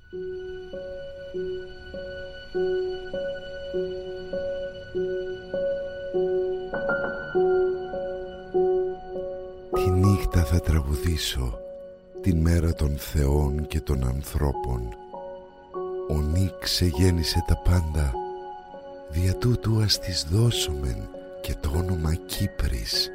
Τη νύχτα θα τραγουδήσω, την μέρα των θεών και των ανθρώπων. Ο Νίξ εγέννησε τα πάντα, δια τούτου ας της δώσομεν και το όνομα Κύπρης.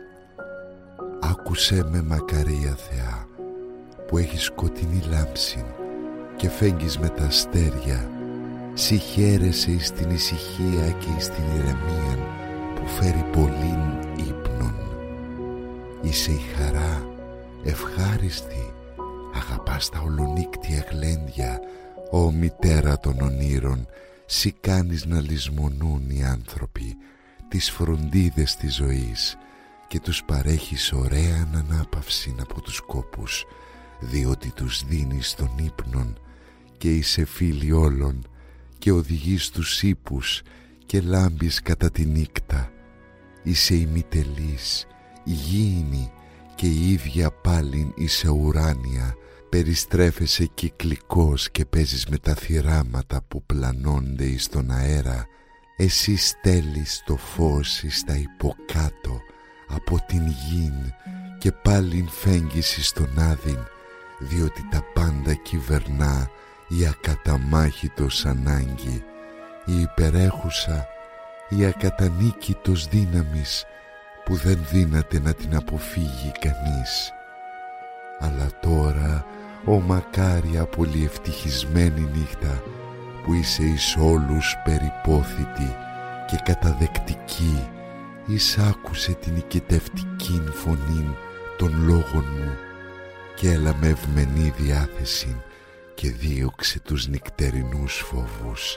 Άκουσέ με, μακαρία Θεά, που έχεις σκοτεινή λάμψη και φέγγεις με τα αστέρια. Σι χαίρεσαι εις την ησυχία και εις την ηρεμία που φέρει πολλήν ύπνον. Είσαι η χαρά ευχάριστη, αγαπάς τα ολονύκτια γλέντια. Ω μητέρα των ονείρων, σι κάνεις να λησμονούν οι άνθρωποι τις φροντίδες της ζωής και τους παρέχεις ωραία ανάπαυση από τους κόπους, διότι τους δίνεις τον ύπνον και είσαι φίλη όλων και οδηγείς τους ύπους και λάμπεις κατά τη νύκτα. Είσαι ημιτελής, υγιεινή και η ίδια πάλιν είσαι ουράνια. Περιστρέφεσαι κυκλικός και παίζεις με τα θυράματα που πλανώνται εις τον αέρα. Εσύ στέλνεις το φως εις τα υποκάτω από την γην και πάλιν φέγγεις εις τον άδειν, διότι τα πάντα κυβερνά η ακαταμάχητος ανάγκη, η υπερέχουσα, η ακατανίκητος δύναμης που δεν δύναται να την αποφύγει κανείς. Αλλά τώρα, ω μακάρια πολυευτυχισμένη νύχτα, που είσαι εις όλους περιπόθητη και καταδεκτική, εισάκουσε την οικετευτική φωνήν των λόγων μου και έλα με ευμενή διάθεση και δίωξε τους νυκτερινούς φόβους.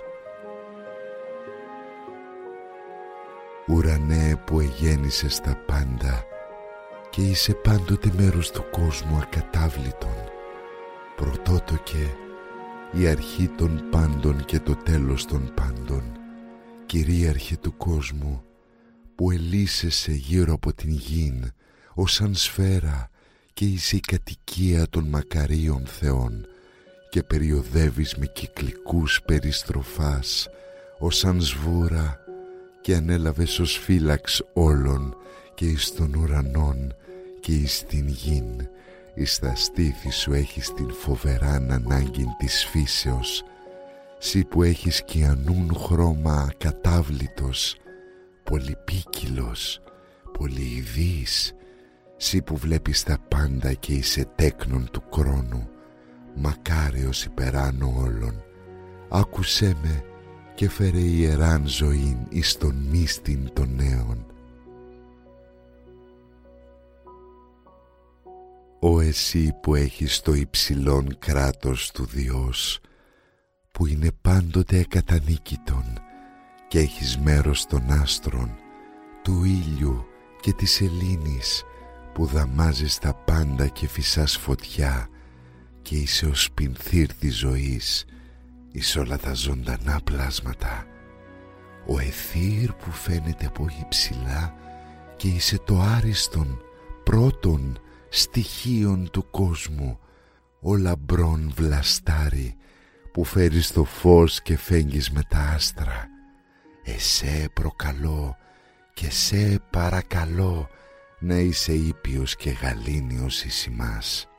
Ουρανέ που εγέννησες τα πάντα και είσαι πάντοτε μέρος του κόσμου ακατάβλητον, πρωτότοκε, η αρχή των πάντων και το τέλος των πάντων, κυρίαρχε του κόσμου, που ελύσεσαι γύρω από την γην ως σαν σφαίρα και είσαι η κατοικία των μακαρίων θεών και περιοδεύεις με κυκλικούς περιστροφάς ως σαν σβούρα και ανέλαβες ως φύλαξ όλων και εις των ουρανών και εις την γην. Εις τα στήθη σου έχεις την φοβεράν ανάγκη της φύσεως, σύ που έχεις κιανούν χρώμα ακατάβλητος, πολυπίκυλος, πολυειδής, σύ που βλέπεις τα πάντα και είσαι τέκνον του χρόνου, μακάριος υπεράνω όλων. Άκουσέ με και φέρε ιεράν ζωήν εις τον μύστην των νέων. Ω εσύ που έχεις το υψηλόν κράτος του Διός, που είναι πάντοτε εκατανίκητον και έχεις μέρος των άστρων, του ήλιου και της σελήνης, που δαμάζεις τα πάντα και φυσάς φωτιά και είσαι ο σπινθήρ της ζωής εις όλα τα ζωντανά πλάσματα. Ο αιθύρ που φαίνεται από υψηλά και είσαι το άριστον πρώτον στοιχείων του κόσμου, ο λαμπρόν βλαστάρι που φέρεις το φως και φέγγεις με τα άστρα. Εσέ προκαλώ και σε παρακαλώ να είσαι ήπιος και γαλήνιος εις ημάς.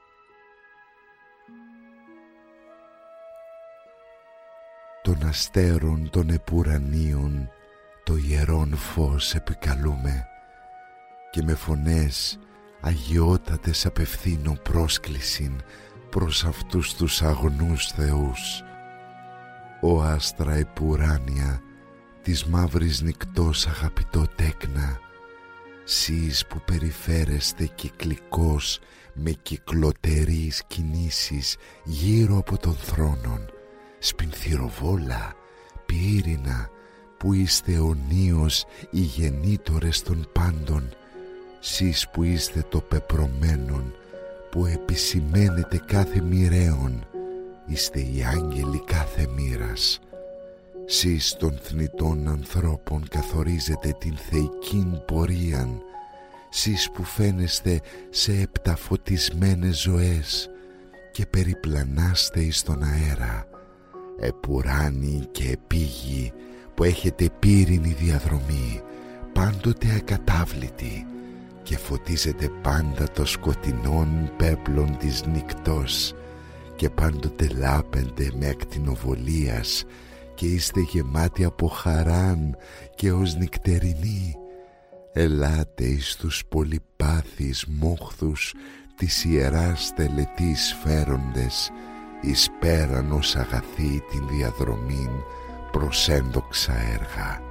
Των αστέρων των επουρανίων το ιερόν φως επικαλούμε και με φωνές αγιότατες απευθύνω πρόσκλησιν προς αυτούς τους αγνούς θεούς. Ο άστρα επουράνια της μαύρης νυκτός αγαπητό τέκνα, σεις που περιφέρεστε κυκλικός με κυκλοτερείς κινήσεις γύρω από τον θρόνον, σπινθυροβόλα, πύρινα, που είστε αιωνίως οι γεννήτορες των πάντων, σεις που είστε το πεπρωμένον, που επισημαίνετε κάθε μοιραίων, είστε οι άγγελοι κάθε μοίρας. Σεις των θνητών ανθρώπων καθορίζετε την θεϊκήν πορείαν, σεις που φαίνεστε σε επταφωτισμένες ζωές και περιπλανάστε εις τον αέρα, επουράνοι και επίγειοι που έχετε πύρινη διαδρομή, πάντοτε ακατάβλητη, και φωτίζετε πάντα το σκοτεινόν πέπλον της νυκτός και πάντοτε λάπεντε με ακτινοβολίας και είστε γεμάτοι από χαράν και ως νυκτερινοί. Ελάτε εις τους πολυπάθεις μόχθους της ιεράς τελετής φέροντες, εις πέραν ως αγαθή την διαδρομήν προς ένδοξα έργα.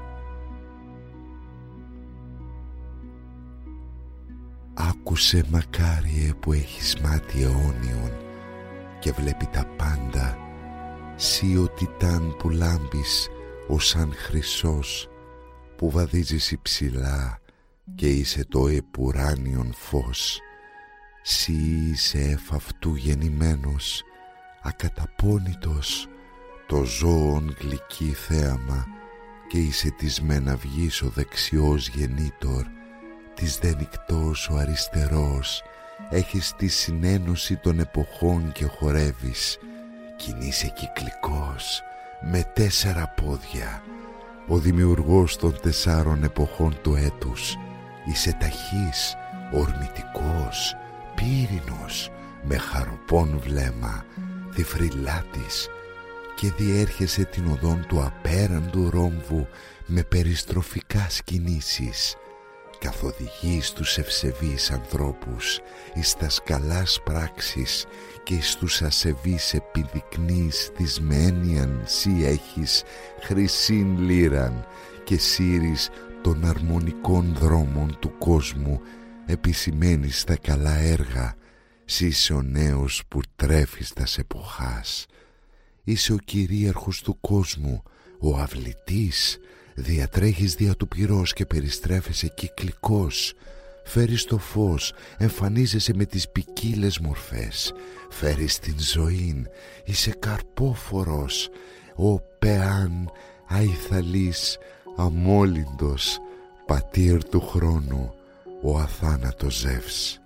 Άκουσε, μακάριε, που έχεις μάτι αιώνιον και βλέπει τα πάντα, σύ ο τιτάν που λάμπεις ως σαν χρυσός, που βαδίζεις υψηλά και είσαι το επουράνιον φως. Σύ είσαι εφ' αυτού γεννημένος, ακαταπώνητος, το ζώον γλυκή θέαμα, και είσαι της μεν αυγής ο δεξιός γεννήτωρ, της δε νυκτός ο αριστερός, έχεις τη συνένωση των εποχών και χορεύεις, κι είσαι κυκλικός με 4 πόδια, ο δημιουργός των 4 εποχών του έτους. Είσαι ταχύς, ορμητικός, πύρινος, με χαροπόν βλέμμα, θηφριλάτης, και διέρχεσαι την οδόν του απέραντου ρόμβου με περιστροφικάς κινήσεις, καθοδηγείς τους ευσεβείς ανθρώπους εις τα σκαλάς πράξεις και εις τους ασεβείς επιδεικνύεις της με έννοιαν σύ έχεις χρυσήν λύραν και σύρεις των αρμονικών δρόμων του κόσμου, επισημαίνεις τα καλά έργα. Σύ είσαι ο νέος που τρέφεις τας εποχάς, είσαι ο κυρίαρχος του κόσμου, ο αυλητής, διατρέχεις δια του πυρός και περιστρέφεσαι κυκλικός, φέρεις το φως, εμφανίζεσαι με τις ποικίλες μορφές, φέρεις την ζωήν, είσαι καρπόφορος, ο πεάν αϊθαλής, αμόλυντος, πατήρ του χρόνου, ο αθάνατος Ζεύς.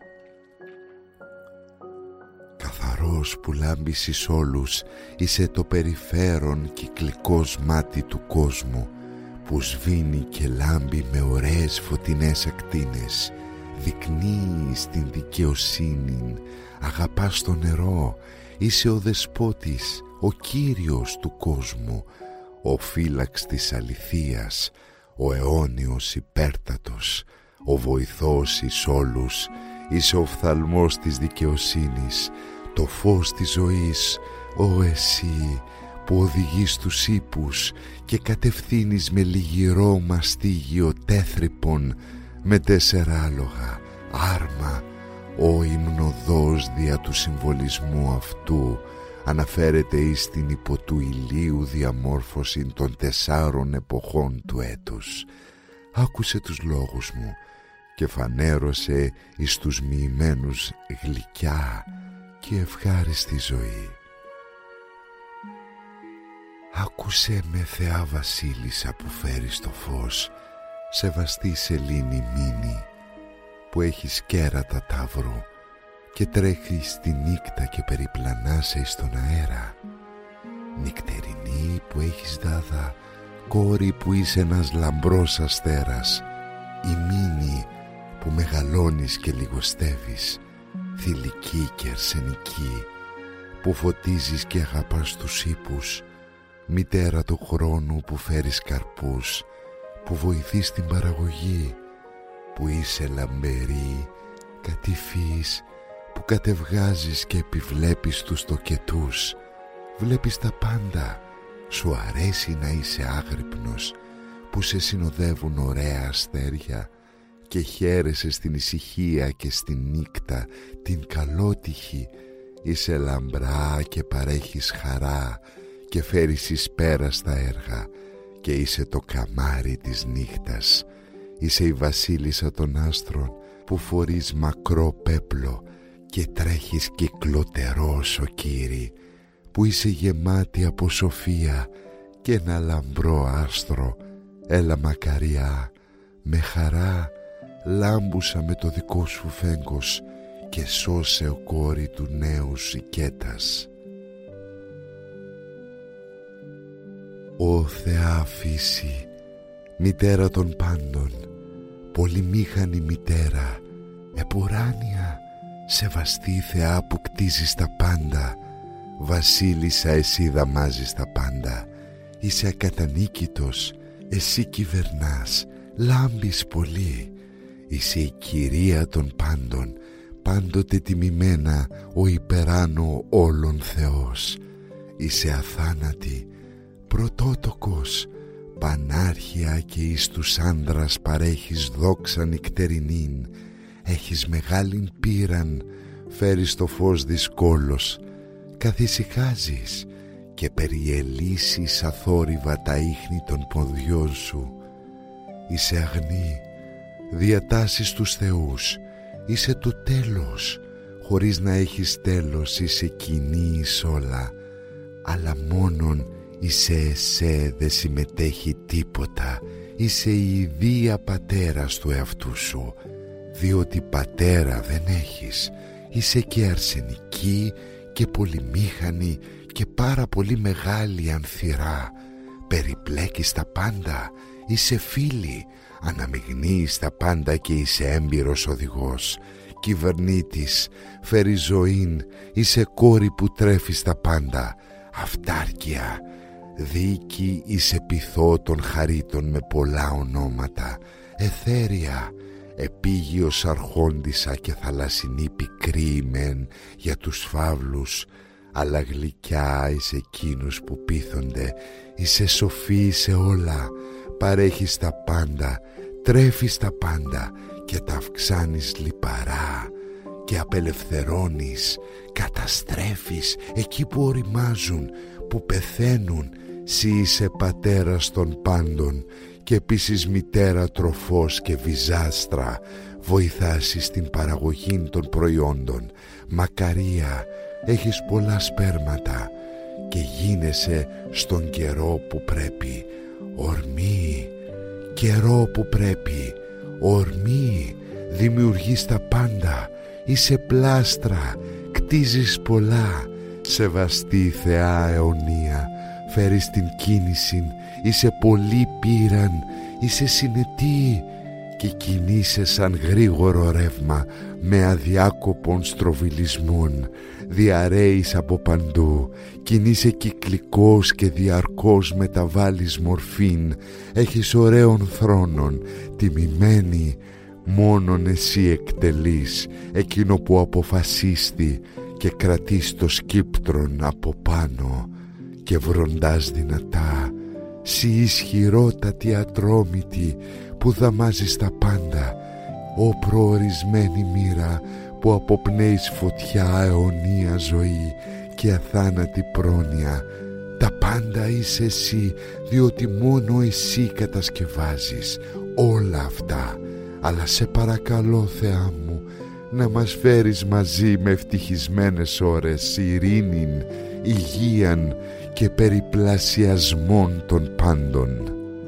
Καθαρός που λάμπεις εις όλους, είσαι το περιφέρον κυκλικός μάτι του κόσμου, που σβήνει και λάμπει με ωραίες φωτεινές ακτίνες, δεικνύεις την δικαιοσύνη, αγαπάς το νερό, είσαι ο δεσπότης, ο κύριος του κόσμου, ο φύλαξ της αληθείας, ο αιώνιος υπέρτατος, ο βοηθός εις όλους, είσαι ο φθαλμός της δικαιοσύνης, το φως της ζωής, ο εσύ που οδηγείς τους ύπους και κατευθύνεις με λιγυρό μαστίγιο τέθρυπον με 4 άλογα, άρμα, ο υμνοδός δια του συμβολισμού αυτού αναφέρεται εις την υπό του ηλίου διαμόρφωση των 4 εποχών του έτους. Άκουσε τους λόγους μου και φανέρωσε εις τους μοιημένους γλυκιά και ευχάριστη ζωή. Άκουσε με, Θεά Βασίλισσα, που φέρεις το φως, σεβαστή σελήνη μήνη, που έχεις κέρατα ταύρου και τρέχεις τη νύκτα και περιπλανάσαι εις τον αέρα. Νυκτερινή που έχεις δάδα, κόρη που είσαι ένας λαμπρός αστέρας, η μήνη που μεγαλώνεις και λιγοστεύεις, θηλυκή και αρσενική, που φωτίζεις και αγαπάς τους ύπους, μητέρα του χρόνου που φέρεις καρπούς, που βοηθείς την παραγωγή, που είσαι λαμπερή, κατηφής, που κατευγάζεις και επιβλέπεις τους τοκετούς, βλέπεις τα πάντα, σου αρέσει να είσαι άγρυπνος, που σε συνοδεύουν ωραία αστέρια και χαίρεσαι στην ησυχία και στην νύκτα την καλότυχη, είσαι λαμπρά και παρέχεις χαρά και φέρεις εις πέρα στα έργα και είσαι το καμάρι της νύχτας, είσαι η βασίλισσα των άστρων που φορείς μακρό πέπλο και τρέχεις κυκλοτερός ο Κύρι, που είσαι γεμάτη από σοφία και ένα λαμπρό άστρο. Έλα μακαριά, με χαρά λάμπουσα με το δικό σου φέγγος και σώσε ο κόρη του νέου Σικέτας. Ω Θεά φύση, μητέρα των πάντων, πολυμήχανη μητέρα, επουράνια, σεβαστή Θεά που κτίζεις τα πάντα, βασίλισσα εσύ δαμάζεις τα πάντα, είσαι ακατανίκητος, εσύ κυβερνάς, λάμπεις πολύ, είσαι η κυρία των πάντων, πάντοτε τιμημένα ο υπεράνω όλων Θεός, είσαι αθάνατη, πρωτότοκος, πανάρχια και εις τους άνδρας παρέχεις δόξα νυκτερινήν, έχεις μεγάλην πείραν, φέρεις το φως δυσκόλος, καθησυχάζεις και περιελύσεις αθόρυβα τα ίχνη των ποδιών σου, είσαι αγνή, διατάσσεις τους θεούς, είσαι το τέλος, χωρίς να έχεις τέλος είσαι κοινή εις όλα, αλλά μόνον είσαι εσέ δε συμμετέχει τίποτα, είσαι η ιδία πατέρας του εαυτού σου, διότι πατέρα δεν έχεις, είσαι και αρσενική και πολυμήχανη και πάρα πολύ μεγάλη ανθυρά, περιπλέκεις τα πάντα, είσαι φίλη, αναμειγνύεις τα πάντα και είσαι έμπειρος οδηγός, κυβερνήτης, φέρει ζωήν, είσαι κόρη που τρέφεις τα πάντα, αυτάρκεια, δίκη είσαι πειθό των χαρίτων με πολλά ονόματα, εθέρια, επίγειος αρχόντισσα και θαλασσινή πικρή μεν για τους φαύλους, αλλά γλυκιά είσαι εκείνους που πείθονται, είσαι σοφή σε όλα, παρέχεις τα πάντα, τρέφεις τα πάντα και τα αυξάνεις λιπαρά και απελευθερώνεις, καταστρέφεις εκεί που οριμάζουν, που πεθαίνουν, σύ είσαι πατέρας των πάντων και επίσης μητέρα τροφός και βυζάστρα, βοηθάς στην παραγωγή των προϊόντων, μακαρία, έχεις πολλά σπέρματα και γίνεσαι στον καιρό που πρέπει, ορμή, καιρό που πρέπει, ορμή, δημιουργείς τα πάντα, είσαι πλάστρα, κτίζεις πολλά, σεβαστή Θεά αιωνία, φέρεις την κίνηση, είσαι πολύ πήραν, είσαι συνετή και κινείσαι σαν γρήγορο ρεύμα με αδιάκοπων στροβιλισμών, διαρρέεις από παντού, κινείσαι κυκλικός και διαρκώς μεταβάλλεις μορφήν, έχεις ωραίων θρόνων, τιμημένη, μόνον εσύ εκτελείς εκείνο που αποφασίστη και κρατείς το σκύπτρον από πάνω και βροντάς δυνατά, σύ ισχυρότατη ατρόμητη που δαμάζεις τα πάντα, ο προορισμένη μοίρα που αποπνέεις φωτιά αιωνία ζωή και αθάνατη πρόνοια, τα πάντα είσαι εσύ, διότι μόνο εσύ κατασκευάζεις όλα αυτά, αλλά σε παρακαλώ Θεά μου να μας φέρεις μαζί με ευτυχισμένες ώρες ειρήνην, υγείαν και περιπλασιασμών των πάντων.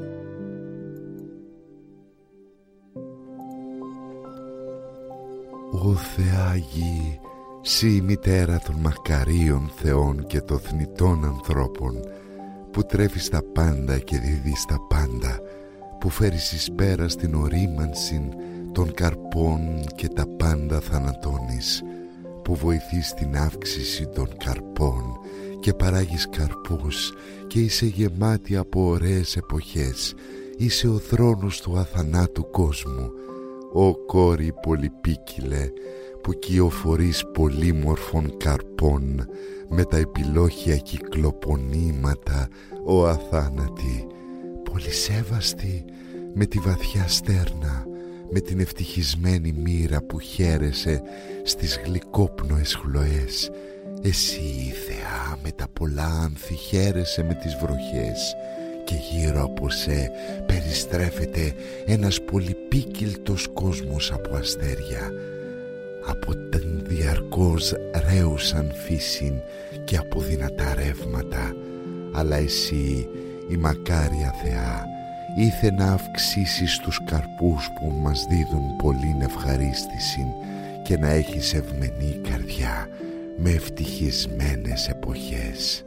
Ω Θεά γη, σύ η μητέρα των μακαρίων θεών και των θνητών ανθρώπων, που τρέφεις τα πάντα και δίδεις τα πάντα, που φέρεις εις πέρα στην ορίμανση των καρπών και τα πάντα θανατώνεις, που βοηθείς την αύξηση των καρπών και παράγεις καρπούς και είσαι γεμάτη από ωραίες εποχές, είσαι ο θρόνος του αθανάτου κόσμου, ο κόρη πολυπίκυλε που κυοφορείς πολύμορφων καρπών με τα επιλόχια κυκλοπονήματα, ο αθάνατη, πολυσέβαστη με τη βαθιά στέρνα, με την ευτυχισμένη μοίρα που χαίρεσαι στις γλυκόπνοες χλωές, εσύ η Θεά με τα πολλά άνθη χαίρεσαι με τις βροχές και γύρω από σε περιστρέφεται ένας πολυπίκυλτος κόσμος από αστέρια, από την διαρκώς ρέουσαν φύσιν και από δυνατά ρεύματα, αλλά εσύ η μακάρια Θεά ήθε να αυξήσεις τους καρπούς που μας δίδουν πολλήν ευχαρίστησιν και να έχεις ευμενή καρδιά με ευτυχισμένες εποχές.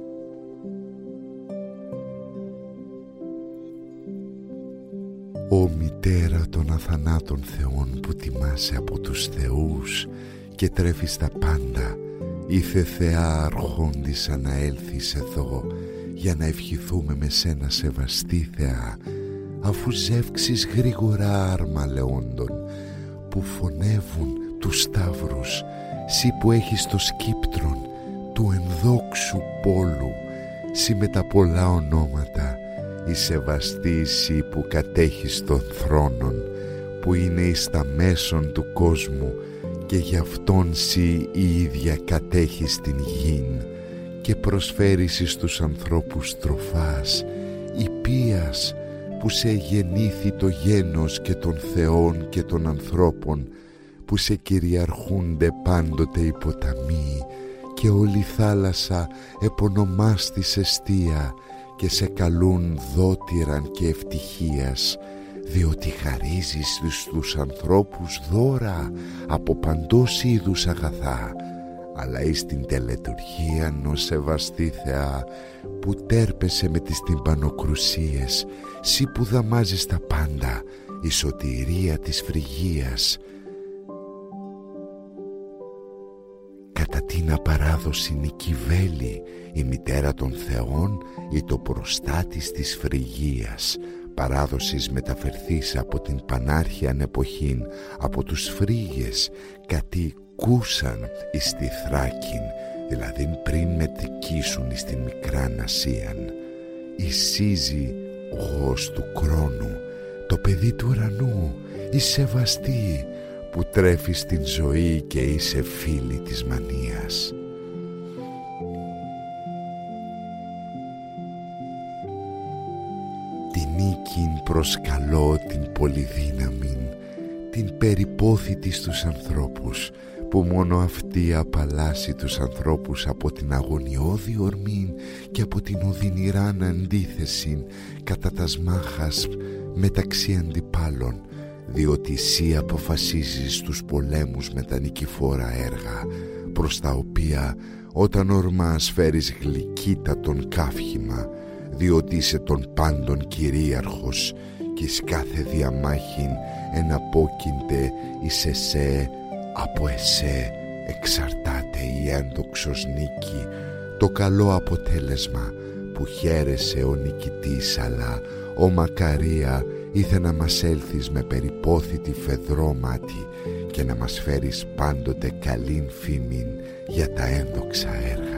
Ω μητέρα των αθανάτων θεών που τιμάσαι από τους θεούς και τρέφεις τα πάντα, ήθε Θεά αρχόντισσα να έλθεις εδώ για να ευχηθούμε με σένα σεβαστή Θεά, αφού ζεύξεις γρήγορα άρμα λεόντων που φωνεύουν τους σταύρους, σύ που έχεις το σκύπτρον του ενδόξου πόλου, σύ με τα πολλά ονόματα, η σεβαστή σύ που κατέχεις των θρόνων, που είναι εις τα μέσον του κόσμου και γι' αυτόν σύ η ίδια κατέχεις την γην και προσφέρεις εις τους ανθρώπους τροφάς, υπείας που σε γεννήθη το γένος και των θεών και των ανθρώπων, που σε κυριαρχούνται πάντοτε οι ποταμοί και όλη η θάλασσα επωνομάστης εστία και σε καλούν δότηραν και ευτυχίας, διότι χαρίζεις στους ανθρώπους δώρα από παντός είδους αγαθά, αλλά εις την τελετουργία ως σεβαστή Θεά που τέρπεσαι με τις τυμπανοκρουσίες, σύ που δαμάζεις τα πάντα, η σωτηρία της Φρυγίας. Κατά την απαράδοση νικηβέλη, η μητέρα των θεών ή το προστάτης της Φρυγίας, παράδοσης μεταφερθείς από την πανάρχιαν εποχήν, από τους Φρύγες, κατοικούσαν εις τη Θράκην, δηλαδή πριν μετικήσουν εις την Μικράν Ασίαν. Η Σύζη, γος του Κρόνου, το παιδί του ουρανού, η σεβαστή, που τρέφεις την ζωή και είσαι φίλη της μανίας. Την νίκην προσκαλώ την πολυδύναμην, την περιπόθητη στους ανθρώπους, που μόνο αυτή απαλλάσσει τους ανθρώπους από την αγωνιώδη ορμήν και από την οδυνηράν αντίθεσιν κατά τας μάχας μεταξύ αντιπάλων, διότι εσύ αποφασίζεις τους πολέμους με τα νικηφόρα έργα, προς τα οποία όταν ορμάς φέρεις γλυκύτατον καύχημα, διότι είσαι των πάντων κυρίαρχος και εις κάθε διαμάχην εναπόκεινται εις εσέ, από εσέ εξαρτάται η ένδοξος νίκη, το καλό αποτέλεσμα που χαίρεσαι ο νικητής, αλλά ο Μακαρία ήθε να μας έλθεις με περιπόθητη φεδρώματι και να μας φέρεις πάντοτε καλήν φήμην για τα ένδοξα έργα.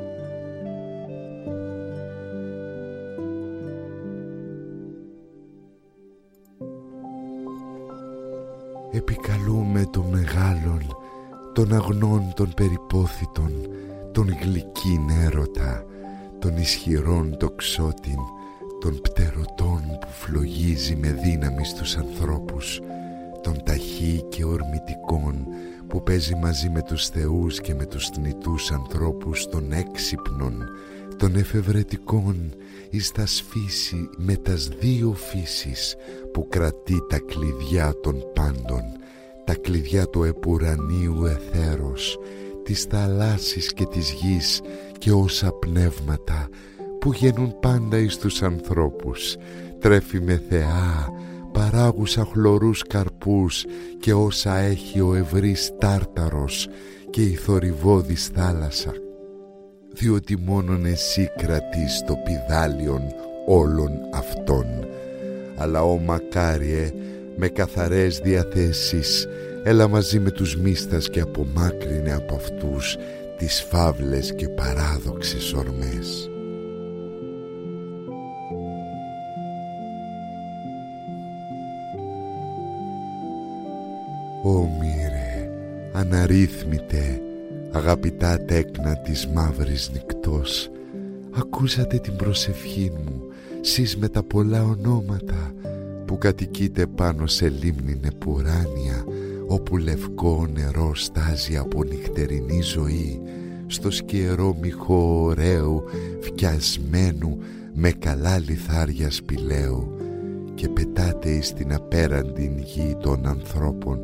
Επικαλούμε τον μεγάλον, τον αγνών των περιπόθητων, τον γλυκήν έρωτα, τον ισχυρόν τοξότην, τον πτερωτών που φλογίζει με δύναμη στους ανθρώπους, τον ταχύ και ορμητικών που παίζει μαζί με τους θεούς και με τους θνητούς ανθρώπους, τον έξυπνον, των εφευρετικών εις τα σφύση με τας δύο φύσεις, που κρατεί τα κλειδιά των πάντων, τα κλειδιά του επουρανίου εθέρος, της θαλάσσης και της γης και όσα πνεύματα που γεννούν πάντα εις τους ανθρώπους, τρέφει με θεά, παράγουσα χλωρούς καρπούς και όσα έχει ο ευρύς τάρταρος και η θορυβώδης θάλασσα, διότι μόνον εσύ κρατείς το πηδάλιον όλων αυτών. Αλλά ο Μακάριε, με καθαρές διαθέσεις, έλα μαζί με τους μύστας και απομάκρυνε από αυτούς τις φαύλες και παράδοξες ορμές. Ω μοίρε, αναρρύθμιτε, αγαπητά τέκνα της μαύρης νυκτός, ακούσατε την προσευχή μου, σεις με τα πολλά ονόματα που κατοικείτε πάνω σε λίμνην επουράνια, όπου λευκό νερό στάζει από νυχτερινή ζωή, στο σκιερό μυχό ωραίου φτιασμένου με καλά λιθάρια σπηλαίου, και πετάτε εις την απέραντην γη των ανθρώπων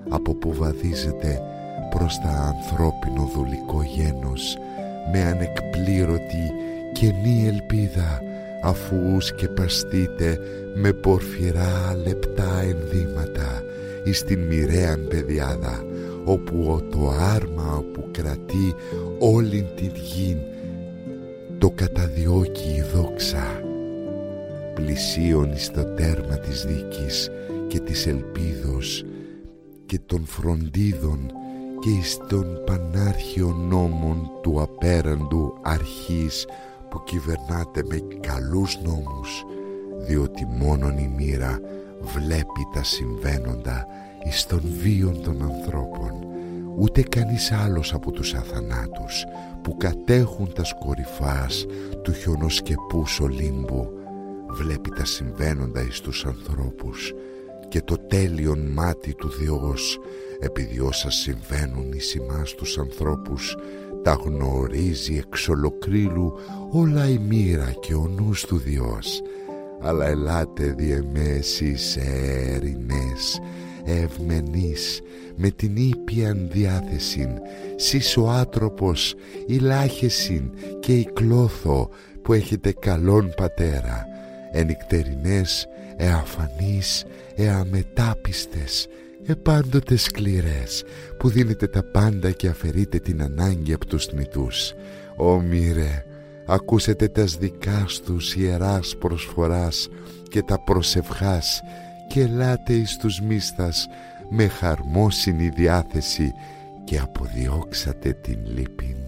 από που βαδίζετε προς τα ανθρώπινο δουλικό γένος με ανεκπλήρωτη κενή ελπίδα, αφού σκεπαστείτε με πορφυρά λεπτά ενδύματα εις την μοιραίαν πεδιάδα, όπου το άρμα που κρατεί όλην την γην το καταδιώκει η δόξα. Πλησίον εις το τέρμα της δίκης και της ελπίδος και των φροντίδων και εις των πανάρχιων νόμων του απέραντου αρχής που κυβερνάται με καλούς νόμους, διότι μόνον η μοίρα βλέπει τα συμβαίνοντα εις των βίων των ανθρώπων. Ούτε κανείς άλλος από τους αθανάτους που κατέχουν τας κορυφάς του χιονοσκεπούς Ολύμπου βλέπει τα συμβαίνοντα εις τους ανθρώπους, και το τέλειον μάτι του Διός, επειδή όσα συμβαίνουν εις ημάς τους ανθρώπους τα γνωρίζει εξ ολοκλήρου όλα η μοίρα και ο νους του Διός. Αλλά ελάτε διεμέ εσείς ερηνές, ευμενείς, με την ήπιαν διάθεσιν, σεις ο άτροπος ηλάχεσιν και η κλώθο που έχετε καλόν πατέρα, ενικτερινές, εαφανείς, εαμετάπιστες, επάντοτε σκληρές, που δίνετε τα πάντα και αφαιρείτε την ανάγκη από τους θνητούς. Ω μοίρε, ακούσετε τας δικάς τους ιεράς προσφοράς και τα προσευχάς και ελάτε εις τους μίσθας με χαρμόσυνη διάθεση και αποδιώξατε την λύπην.